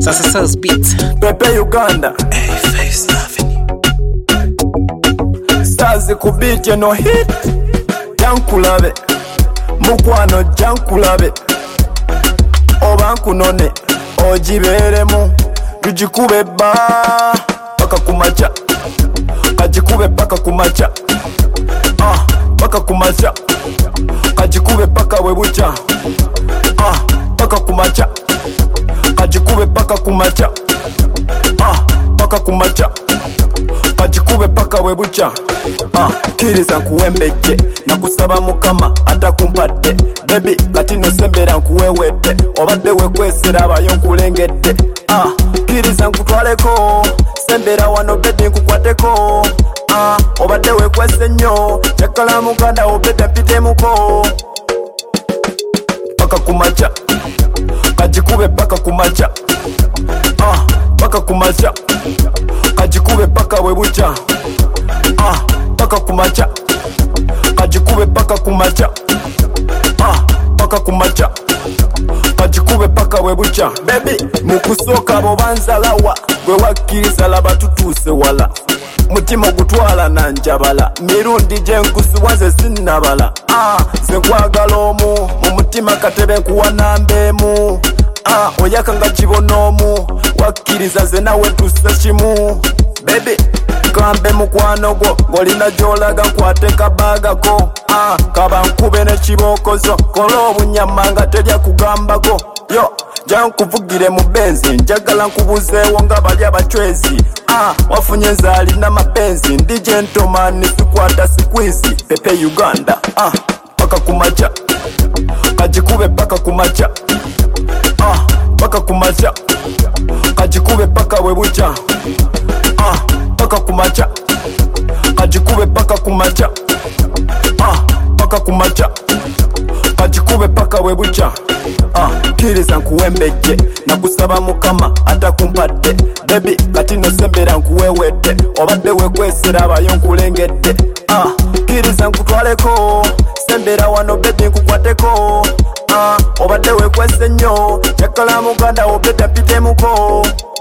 Sasa beats Pepe Uganda Face Avenue Stars ku beat no hit Jankulabe Mukwano jankulabe Obankunone ojiberemu Tujikube ba paka kumacha Kajikube paka kumacha paka kumacha Kajikube paka webucha paka kumacha Kajikube paka kumacha paka kumacha Kajikube paka webucha Kiriza nkuwembeje nakusaba mukama atakumpadde baby kati nosembera nkuwewedde obadde wekwesera abayo nkulengedde Kiriza nkutwaleko sembera wano bedi nkukwateko obadde wekwese nnyo kyakala muganda obedde mpitemuko paka kumacha Kajikube paka kumacha paka kumacha Kajikube paka webucha paka kumacha Kajikube paka kumacha paka kumacha Kajikube paka webucha baby mukusoka bobanzalawa gwe wakkiriza laba tutuse wala mutima gutwala na njabala mirundi jenkusiwaze sinnabala zekwagala omu mu mutima katebe nkuwa nambemu oyaka nga kibonomu wakkiriza ze nawe tusse kimu baby kambe mukwano gwo ng'olina gy'olaga nkwate kabagako kaba nkube n'ekibokozo kola obunyama nga terya kugambako yo jankuvugire mu benzi njagala nkubuzeewo nga bali abacwezi wafunye nzaalina mapenzi ndi gentleman sikwata sikwizi Pepe Uganda paka kumacha Kajikube paka kumacha paka kumacha Kajikube paka webucha paka kumacha Kajikube paka kumacha paka kumacha Kajikube paka webucha Kiriza nkuwembeje nakusaba mukama atakumpadde baby kati nosembera nkuwewedde obadde wekwesera abayo nkulengedde Kiriza nkutwaleko sembera wano bedi nkukwateko obadde wekwese nnyo kyakala muganda obedde mpitemuko